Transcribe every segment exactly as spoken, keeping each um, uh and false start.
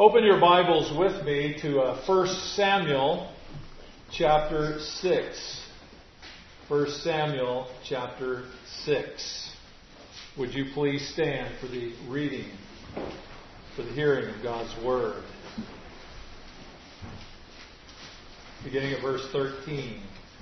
Open your Bibles with me to uh, First Samuel chapter six. First Samuel chapter six. Would you please stand for the reading, for the hearing of God's Word. Beginning at verse thirteen.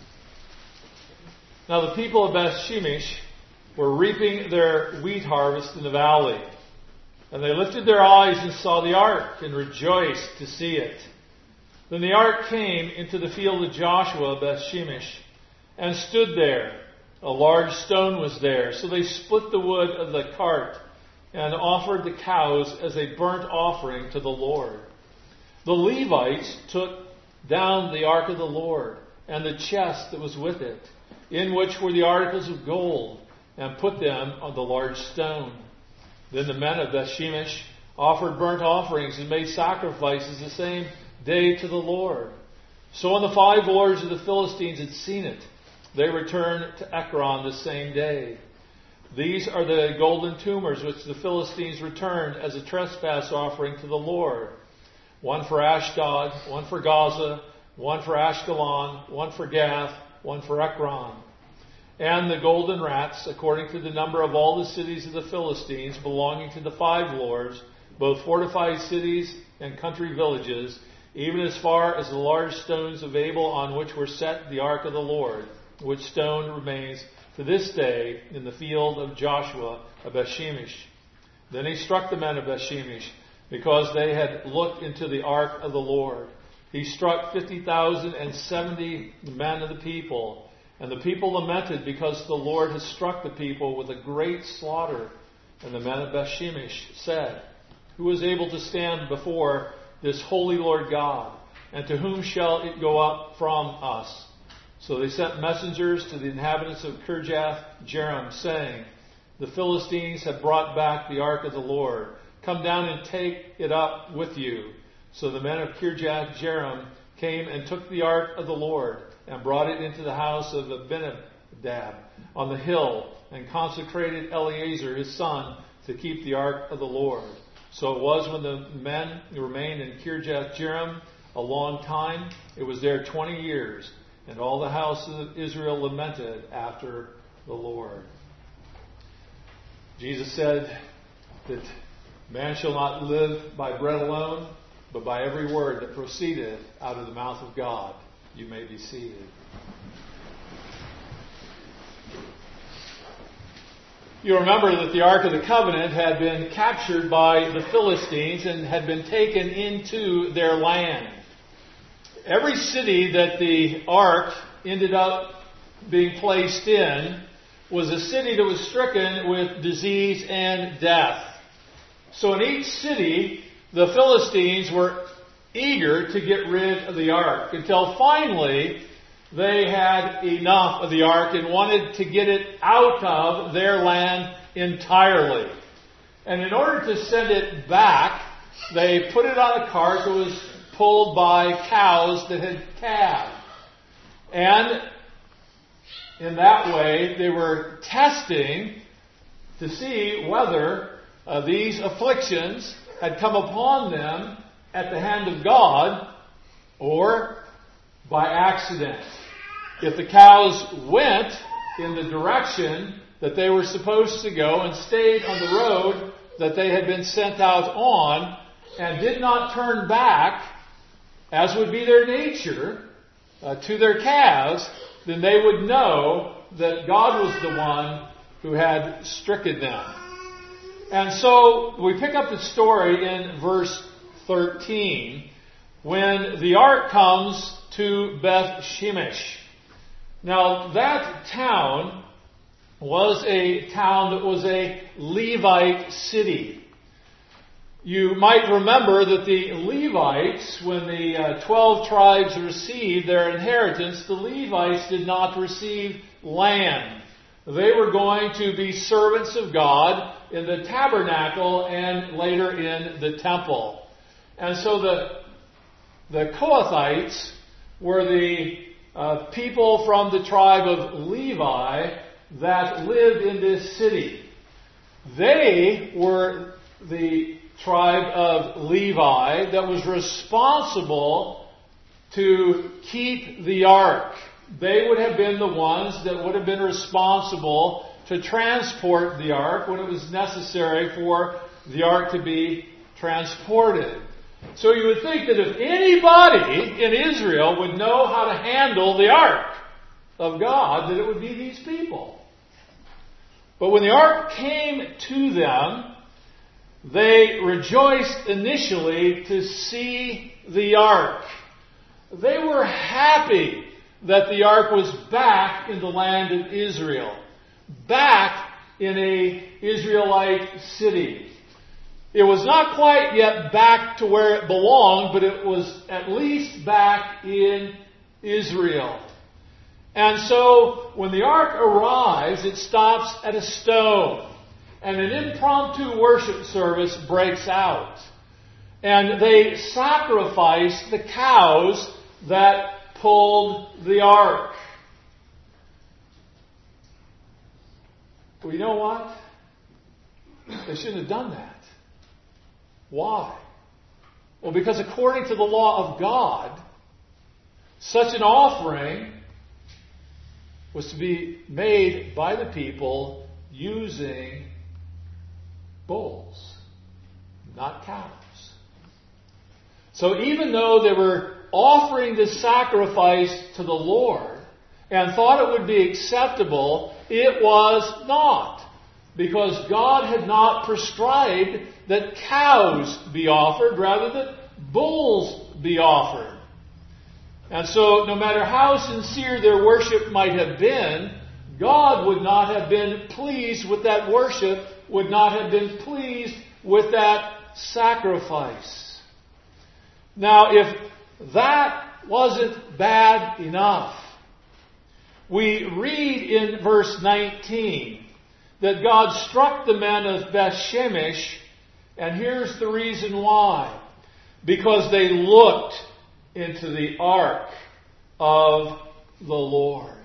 Now the people of Beth-shemesh were reaping their wheat harvest in the valley. And they lifted their eyes and saw the ark, and rejoiced to see it. Then the ark came into the field of Joshua of Beth-shemesh, and stood there. A large stone was there, so they split the wood of the cart, and offered the cows as a burnt offering to the Lord. The Levites took down the ark of the Lord, and the chest that was with it, in which were the articles of gold, and put them on the large stone. Then the men of Beth-shemesh offered burnt offerings and made sacrifices the same day to the Lord. So when the five lords of the Philistines had seen it, they returned to Ekron the same day. These are the golden tumors which the Philistines returned as a trespass offering to the Lord. One for Ashdod, one for Gaza, one for Ashkelon, one for Gath, one for Ekron. And the golden rats, according to the number of all the cities of the Philistines belonging to the five lords, both fortified cities and country villages, even as far as the large stones of Abel on which were set the ark of the Lord, which stone remains to this day in the field of Joshua of Beth-shemesh. Then he struck the men of Beth-shemesh, because they had looked into the ark of the Lord. He struck fifty thousand and seventy men of the people. And the people lamented because the Lord has struck the people with a great slaughter. And the men of Beth-shemesh said, Who is able to stand before this holy Lord God? And to whom shall it go up from us? So they sent messengers to the inhabitants of Kirjath-jearim, saying, The Philistines have brought back the ark of the Lord. Come down and take it up with you. So the men of Kirjath-jearim came and took the ark of the Lord, and brought it into the house of Abinadab on the hill, and consecrated Eleazar his son to keep the ark of the Lord. So it was when the men remained in Kirjath-jearim a long time. It was there twenty years, and all the house of Israel lamented after the Lord. Jesus said that man shall not live by bread alone, but by every word that proceedeth out of the mouth of God. You may be seated. You remember that the Ark of the Covenant had been captured by the Philistines and had been taken into their land. Every city that the Ark ended up being placed in was a city that was stricken with disease and death. So in each city, the Philistines were eager to get rid of the ark, until finally they had enough of the ark and wanted to get it out of their land entirely. And in order to send it back, they put it on a cart that was pulled by cows that had calved. And in that way, they were testing to see whether uh, these afflictions had come upon them at the hand of God or by accident. If the cows went in the direction that they were supposed to go and stayed on the road that they had been sent out on and did not turn back, as would be their nature, uh, to their calves, then they would know that God was the one who had stricken them. And so we pick up the story in verse thirteen, when the ark comes to Beth-shemesh. Now, that town was a town that was a Levite city. You might remember that the Levites, when the uh, twelve tribes received their inheritance, the Levites did not receive land. They were going to be servants of God in the tabernacle and later in the temple. And so the, the Kohathites were the uh, people from the tribe of Levi that lived in this city. They were the tribe of Levi that was responsible to keep the ark. They would have been the ones that would have been responsible to transport the ark when it was necessary for the ark to be transported. So you would think that if anybody in Israel would know how to handle the ark of God, that it would be these people. But when the ark came to them, they rejoiced initially to see the ark. They were happy that the ark was back in the land of Israel, back in a Israelite city. It was not quite yet back to where it belonged, but it was at least back in Israel. And so, when the ark arrives, it stops at a stone, and an impromptu worship service breaks out. And they sacrifice the cows that pulled the ark. Well, you know what? They shouldn't have done that. Why? Well, because according to the law of God, such an offering was to be made by the people using bulls, not cows. So even though they were offering this sacrifice to the Lord and thought it would be acceptable, it was not. Because God had not prescribed that cows be offered, rather that bulls be offered. And so, no matter how sincere their worship might have been, God would not have been pleased with that worship, would not have been pleased with that sacrifice. Now, if that wasn't bad enough, we read in verse nineteen that God struck the men of Beth-Shemesh, and here's the reason why. Because they looked into the ark of the Lord.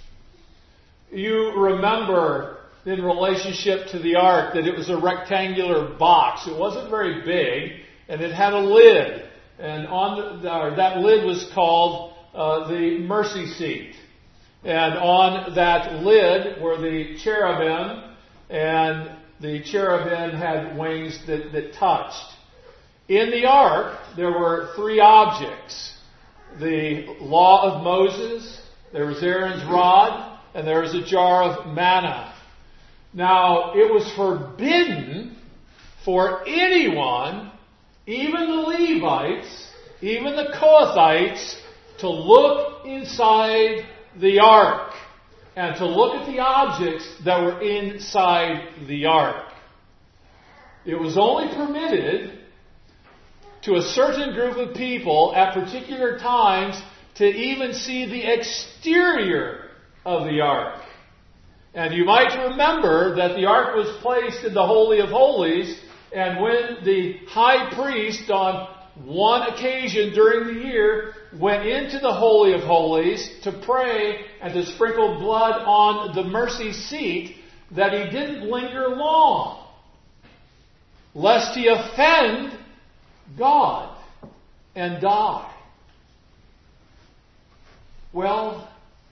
You remember in relationship to the ark that it was a rectangular box. It wasn't very big, and it had a lid. And on the, or that lid was called uh, the mercy seat. And on that lid were the cherubim, and the cherubim had wings that, that touched. In the ark, there were three objects. The law of Moses, there was Aaron's rod, and there was a jar of manna. Now, it was forbidden for anyone, even the Levites, even the Kohathites, to look inside the ark and to look at the objects that were inside the ark. It was only permitted to a certain group of people at particular times to even see the exterior of the ark. And you might remember that the ark was placed in the Holy of Holies, and when the high priest on one occasion during the year went into the Holy of Holies to pray and to sprinkle blood on the mercy seat, that he didn't linger long, lest he offend God and die. Well,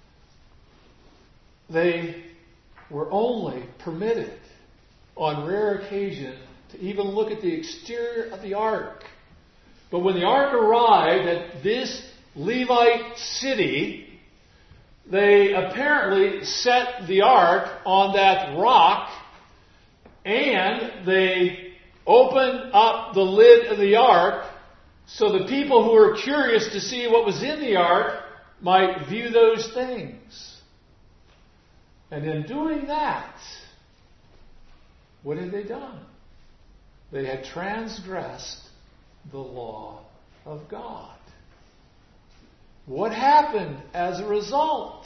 they were only permitted on rare occasion to even look at the exterior of the ark. But when the ark arrived at this Levite city, they apparently set the ark on that rock, and they opened up the lid of the ark so the people who were curious to see what was in the ark might view those things. And in doing that, what had they done? They had transgressed the law of God. What happened as a result?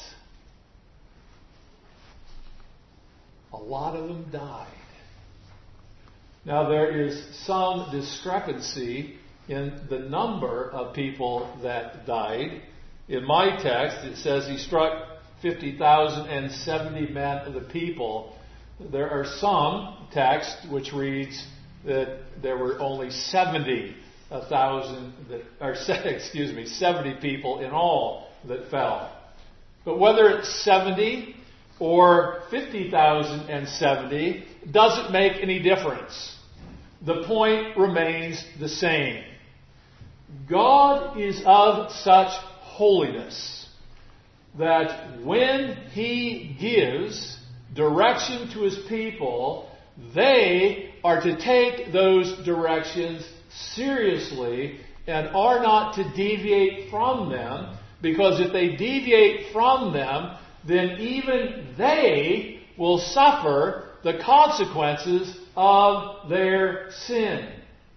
A lot of them died. Now, there is some discrepancy in the number of people that died. In my text, it says he struck fifty thousand seventy men of the people. There are some texts which reads that there were only seventy thousand, that, or excuse me, seventy people in all that fell. But whether it's seventy or fifty thousand seventy doesn't make any difference. The point remains the same. God is of such holiness that when He gives direction to His people, they are to take those directions seriously and are not to deviate from them, because if they deviate from them, then even they will suffer the consequences of their sin.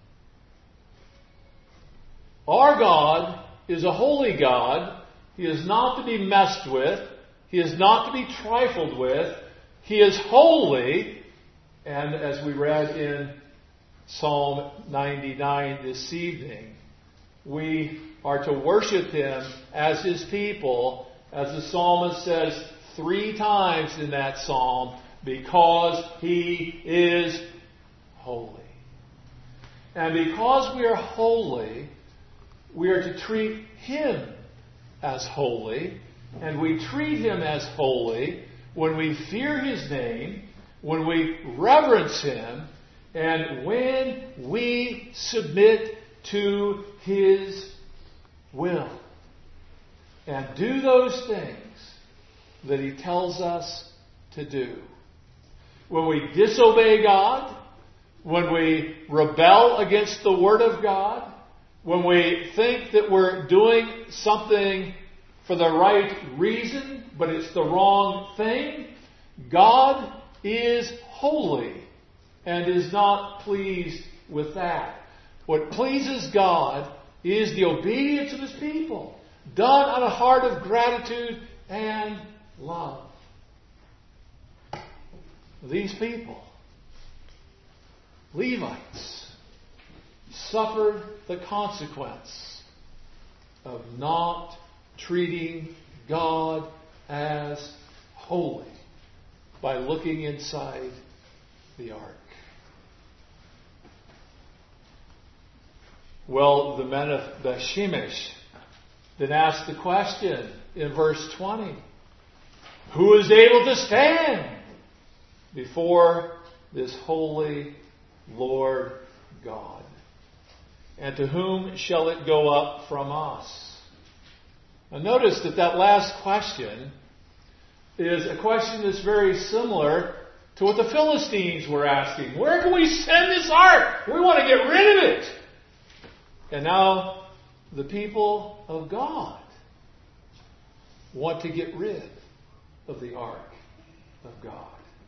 Our God is a holy God. He is not to be messed with. He is not to be trifled with. He is holy. And as we read in Psalm ninety-nine this evening, we are to worship Him as His people, as the psalmist says three times in that psalm, because He is holy. And because we are holy, we are to treat Him as holy, and we treat Him as holy when we fear His name, when we reverence Him, and when we submit to His will and do those things that He tells us to do. When we disobey God, when we rebel against the Word of God, when we think that we're doing something for the right reason, but it's the wrong thing, God is holy and is not pleased with that. What pleases God is the obedience of His people, done on a heart of gratitude and love. These people, Levites, suffered the consequence of not treating God as holy by looking inside the ark. Well, the men of Beth-Shemesh then ask the question in verse twenty, who is able to stand before this holy Lord God? And to whom shall it go up from us? Now notice that that last question is a question that's very similar to what the Philistines were asking. Where can we send this ark? We want to get rid of it. And now the people of God want to get rid of the ark of God.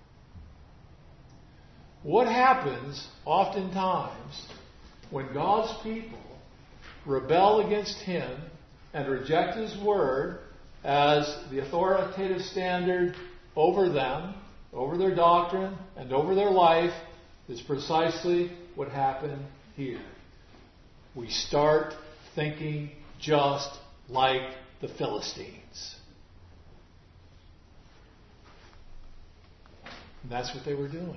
What happens oftentimes when God's people rebel against Him and reject His Word as the authoritative standard over them, over their doctrine, and over their life, is precisely what happened here. We start thinking just like the Philistines. And that's what they were doing.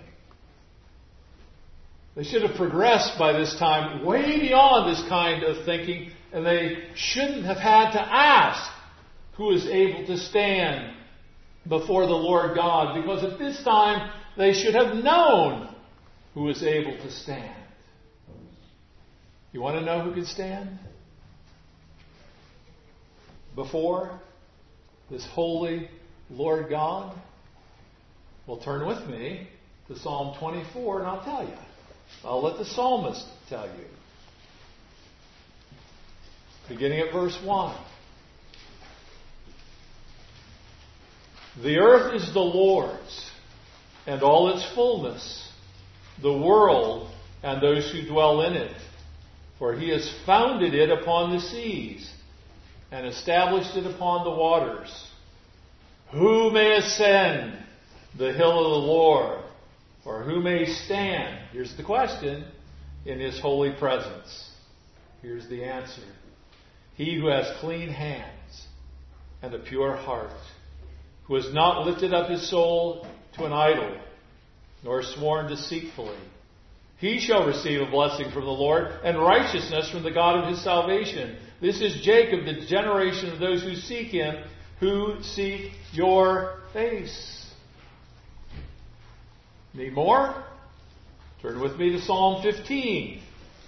They should have progressed by this time way beyond this kind of thinking, and they shouldn't have had to ask who is able to stand before the Lord God, because at this time they should have known who is able to stand. You want to know who can stand before this holy Lord God? Well, turn with me to Psalm twenty-four and I'll tell you. I'll let the psalmist tell you. Beginning at verse one. The earth is the Lord's, and all its fullness, the world and those who dwell in it. For He has founded it upon the seas, and established it upon the waters. Who may ascend the hill of the Lord? Or who may stand, here's the question, in His holy presence? Here's the answer. He who has clean hands and a pure heart, who has not lifted up his soul to an idol, nor sworn deceitfully, He shall receive a blessing from the Lord, and righteousness from the God of his salvation. This is Jacob, the generation of those who seek him, who seek your face. Need more? Turn with me to Psalm fifteen.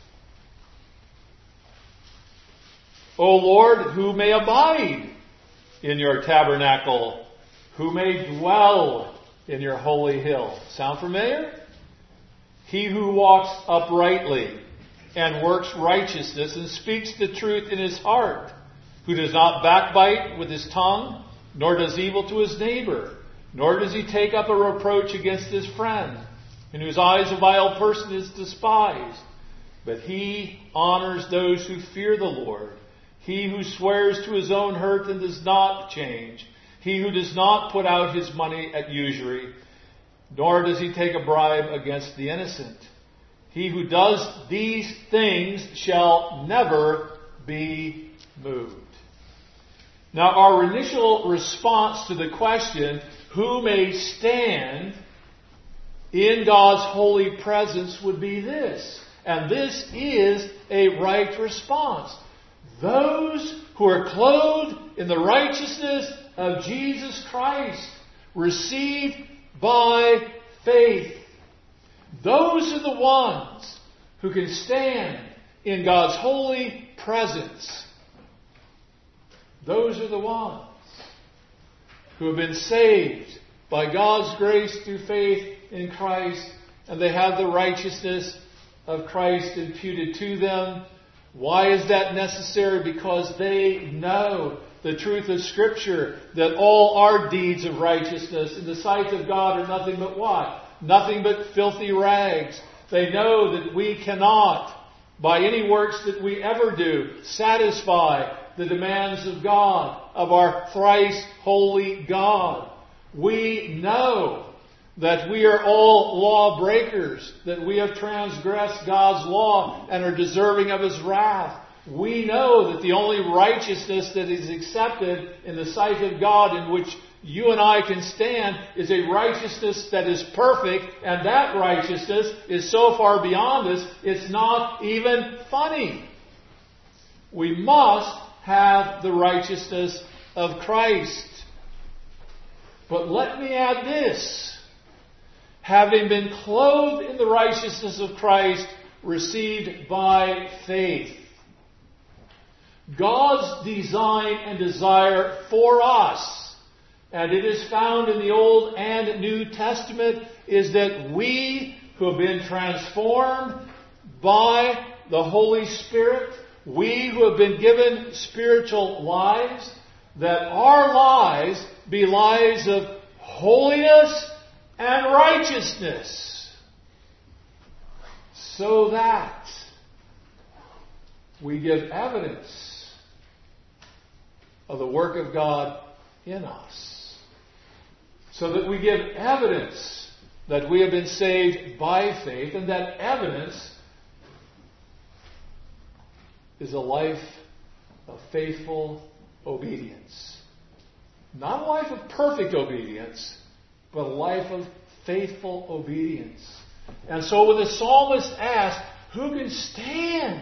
O Lord, who may abide in your tabernacle? Who may dwell in your holy hill? Sound familiar? He who walks uprightly and works righteousness and speaks the truth in his heart, who does not backbite with his tongue, nor does evil to his neighbor, nor does he take up a reproach against his friend, in whose eyes a vile person is despised. But he honors those who fear the Lord. He who swears to his own hurt and does not change. He who does not put out his money at usury, nor does he take a bribe against the innocent. He who does these things shall never be moved. Now, our initial response to the question, who may stand in God's holy presence, would be this. And this is a right response. Those who are clothed in the righteousness of Jesus Christ, received by faith. Those are the ones who can stand in God's holy presence. Those are the ones who have been saved by God's grace through faith in Christ, and they have the righteousness of Christ imputed to them. Why is that necessary? Because they know the truth of Scripture, that all our deeds of righteousness in the sight of God are nothing but what? Nothing but filthy rags. They know that we cannot, by any works that we ever do, satisfy the demands of God, of our thrice holy God. We know that we are all lawbreakers, that we have transgressed God's law and are deserving of His wrath. We know that the only righteousness that is accepted in the sight of God, in which you and I can stand, is a righteousness that is perfect, and that righteousness is so far beyond us, it's not even funny. We must have the righteousness of Christ. But let me add this. Having been clothed in the righteousness of Christ, received by faith. God's design and desire for us, and it is found in the Old and New Testament, is that we who have been transformed by the Holy Spirit, we who have been given spiritual lives, that our lives be lives of holiness and righteousness, so that we give evidence of the work of God in us. So that we give evidence that we have been saved by faith, and that evidence is a life of faithful obedience. Not a life of perfect obedience, but a life of faithful obedience. And so when the psalmist asked, who can stand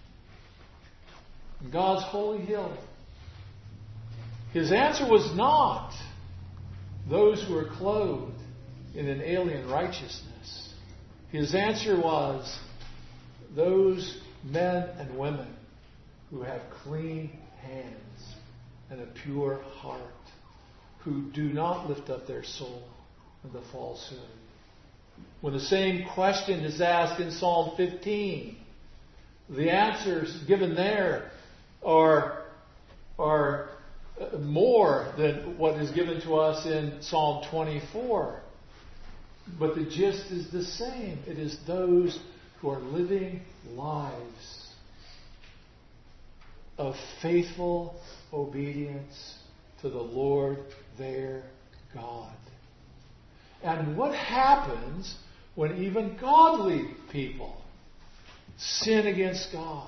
in God's holy hill? His answer was not those who are clothed in an alien righteousness. His answer was those men and women who have clean hands and a pure heart, who do not lift up their soul in the falsehood. When the same question is asked in Psalm fifteen, the answers given there are, are more than what is given to us in Psalm twenty-four. But the gist is the same. It is those who are living lives of faithful obedience to the Lord their God. And what happens when even godly people sin against God?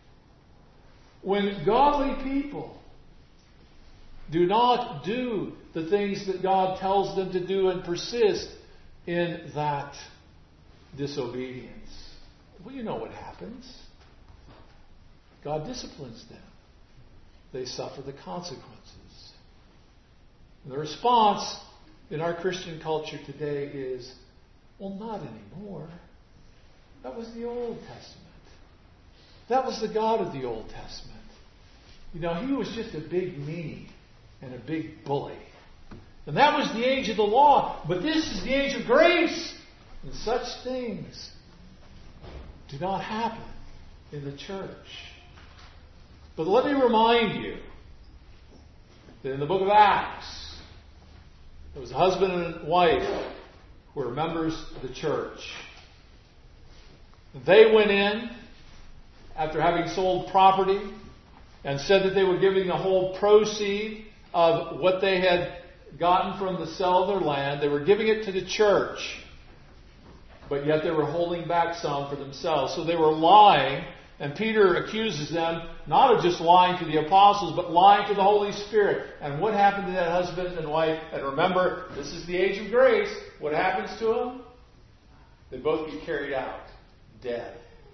When godly people do not do the things that God tells them to do and persist in that, disobedience, well, you know what happens. God disciplines them. They suffer the consequences. And the response in our Christian culture today is, well, not anymore. That was the Old Testament. That was the God of the Old Testament. You know, he was just a big meanie and a big bully. And that was the age of the law. But this is the age of grace. And such things do not happen in the church. But let me remind you that in the book of Acts, there was a husband and wife who were members of the church. They went in after having sold property and said that they were giving the whole proceed of what they had gotten from the sale of their land. They were giving it to the church, but yet they were holding back some for themselves. So they were lying, and Peter accuses them not of just lying to the apostles, but lying to the Holy Spirit. And what happened to that husband and wife? And remember, this is the age of grace. What happens to them? They both get carried out, dead.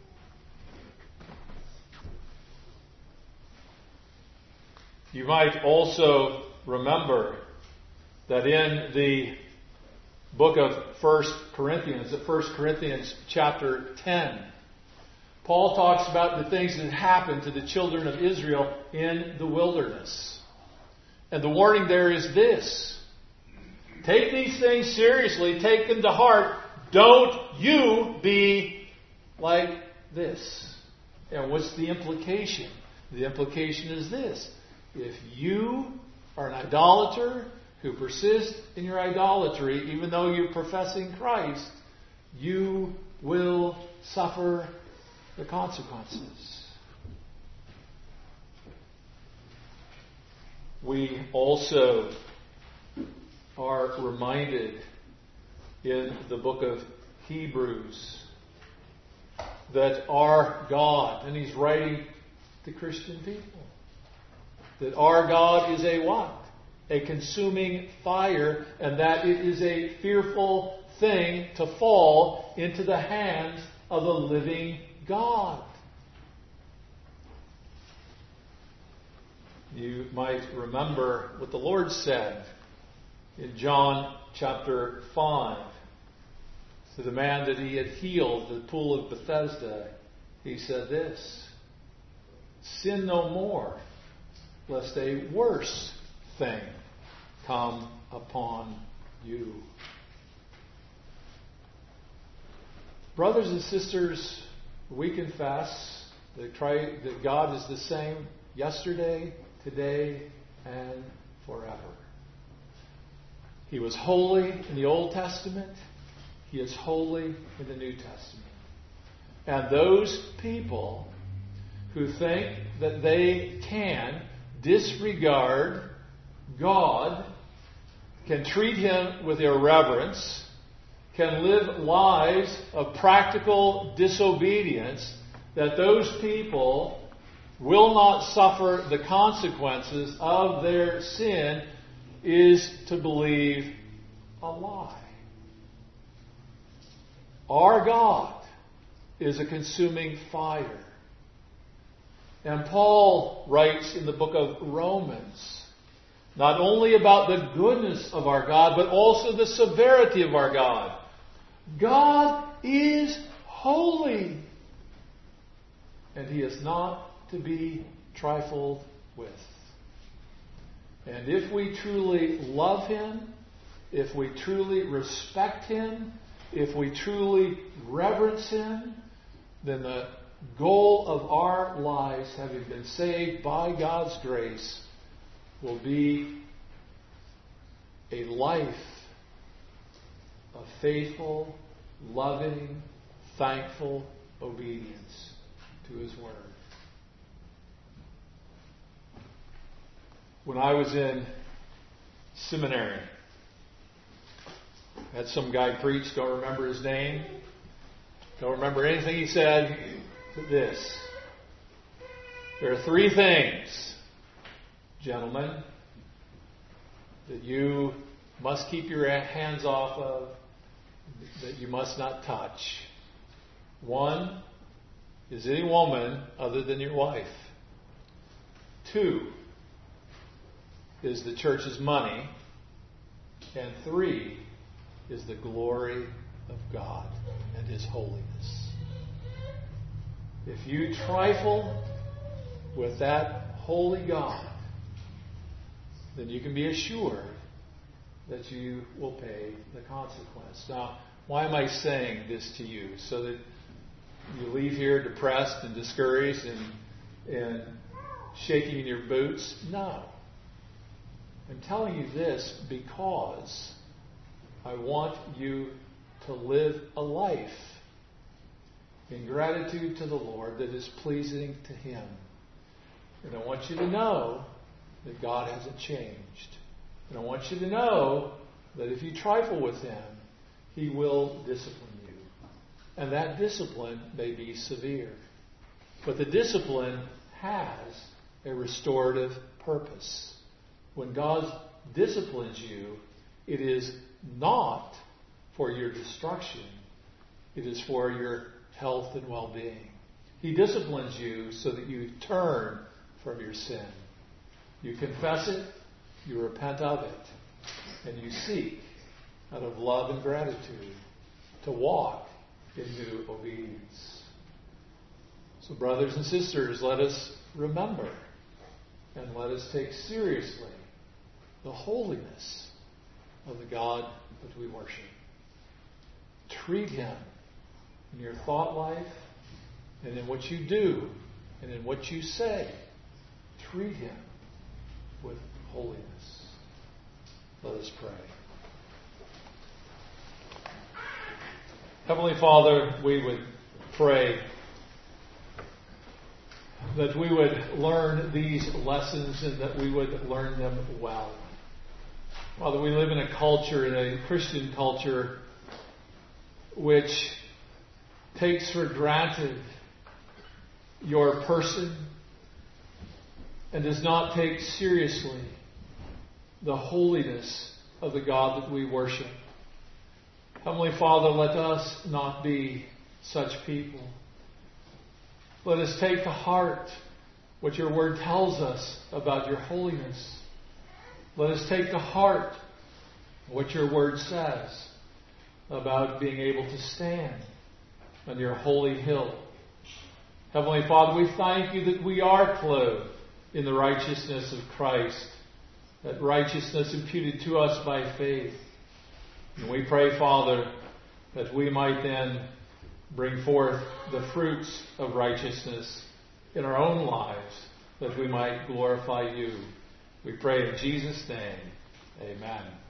You might also remember that in the book of First Corinthians, at First Corinthians chapter ten, Paul talks about the things that happened to the children of Israel in the wilderness. And the warning there is this: take these things seriously, take them to heart. Don't you be like this. And what's the implication? The implication is this: if you are an idolater who persists in your idolatry, even though you're professing Christ, you will suffer the consequences. We also are reminded in the book of Hebrews that our God, and he's writing to Christian people, that our God is a what? A consuming fire, and that it is a fearful thing to fall into the hands of the living God. You might remember what the Lord said in John chapter five to the man that he had healed at the pool of Bethesda. He said this: sin no more, lest a worse thing come upon you. Brothers and sisters, we confess that Christ, that God is the same yesterday, today, and forever. He was holy in the Old Testament. He is holy in the New Testament. And those people who think that they can disregard God, can treat him with irreverence, can live lives of practical disobedience, that those people will not suffer the consequences of their sin, is to believe a lie. Our God is a consuming fire. And Paul writes in the book of Romans not only about the goodness of our God, but also the severity of our God. God is holy, and he is not to be trifled with. And if we truly love him, if we truly respect him, if we truly reverence him, then the goal of our lives, having been saved by God's grace, will be a life of faithful, loving, thankful obedience to his word. When I was in seminary, I had some guy preach, don't remember his name, don't remember anything he said, but this: there are three things, gentlemen, that you must keep your hands off of, that you must not touch. One is any woman other than your wife. Two is the church's money. And three is the glory of God and His holiness. If you trifle with that holy God, then you can be assured that you will pay the consequence. Now, why am I saying this to you? So that you leave here depressed and discouraged and, and shaking in your boots? No. I'm telling you this because I want you to live a life in gratitude to the Lord that is pleasing to Him. And I want you to know that God hasn't changed. And I want you to know that if you trifle with Him, He will discipline you. And that discipline may be severe. But the discipline has a restorative purpose. When God disciplines you, it is not for your destruction. It is for your health and well-being. He disciplines you so that you turn from your sin. You confess it, you repent of it, and you seek, out of love and gratitude, to walk in new obedience. So, brothers and sisters, let us remember and let us take seriously the holiness of the God that we worship. Treat Him in your thought life and in what you do and in what you say. Treat Him with holiness. Let us pray. Heavenly Father, we would pray that we would learn these lessons and that we would learn them well. Father, we live in a culture, in a Christian culture, which takes for granted your person and does not take seriously the holiness of the God that we worship. Heavenly Father, let us not be such people. Let us take to heart what your word tells us about your holiness. Let us take to heart what your word says about being able to stand on your holy hill. Heavenly Father, we thank you that we are clothed in the righteousness of Christ, that righteousness imputed to us by faith. And we pray, Father, that we might then bring forth the fruits of righteousness in our own lives, that we might glorify you. We pray in Jesus' name. Amen.